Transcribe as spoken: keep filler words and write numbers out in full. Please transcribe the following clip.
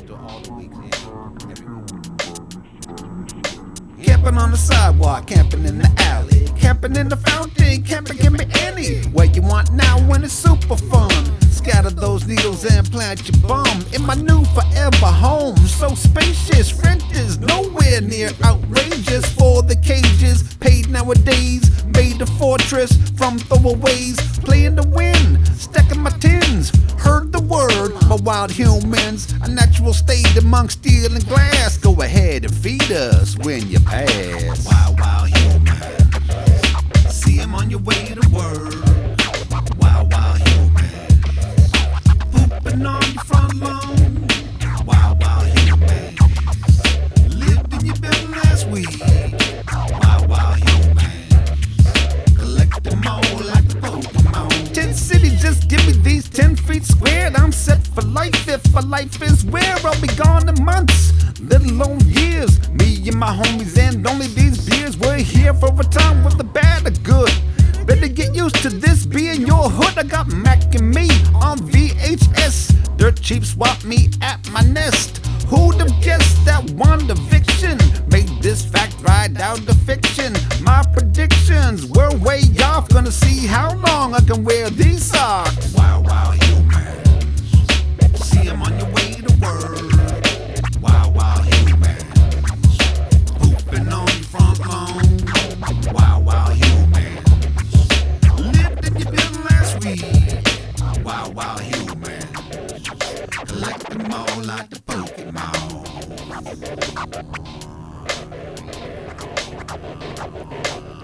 to all the weeks and every morning. Camping on the sidewalk, camping in the alley, camping in the fountain, camping can be any way you want now when it's super fun. Scatter those needles and plant your bum in my new forever home. So spacious, rent is nowhere near outrageous for the cages. Paid nowadays, made a fortress from throwaways. Playing to win, stacking my tins. Heard the word, my wild humans. A natural state among steel and glass. Go ahead and feed us when you pass. Wild, wild humans. See him on your way to work. Wild, wild humans. Pooping on your front lawn. Wild, wild humans. Lived in your bed last week. Wild, wild humans. Collect them all like the Pokemon. Ten City, just give me these ten feet squared. I'm set for life if my life is where I'll be gone in months, little on years. Me and my homies and only these beers. We're here for a time with the bad or good. Better get used to this being your hood. I got Mac and me on V H S. Dirt cheap swap me at my nest. Who'd have guessed that one eviction made this fact ride out to fiction? My predictions were way off. Gonna see how long I can wear these socks. Wild, wild humans. See him on your way to work. Wild, wild humans. Pooping on your front lawn. Wild, wild humans. Lived in your bed last week. Wild, wild humans. Collect them all like the Pokemon.